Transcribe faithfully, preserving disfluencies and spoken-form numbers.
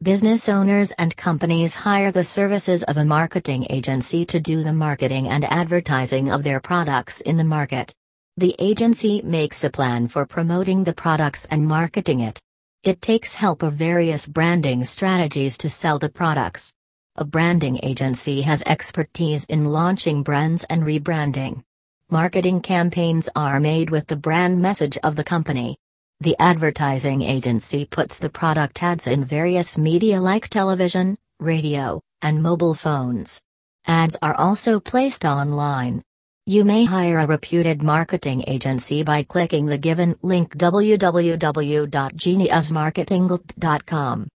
Business owners and companies hire the services of a marketing agency to do the marketing and advertising of their products in the market. The agency makes a plan for promoting the products and marketing it. It takes help of various branding strategies to sell the products. A branding agency has expertise in launching brands and rebranding. Marketing campaigns are made with the brand message of the company. The advertising agency puts the product ads in various media like television, radio, and mobile phones. Ads are also placed online. You may hire a reputed marketing agency by clicking the given link w w w dot genius marketing dot com.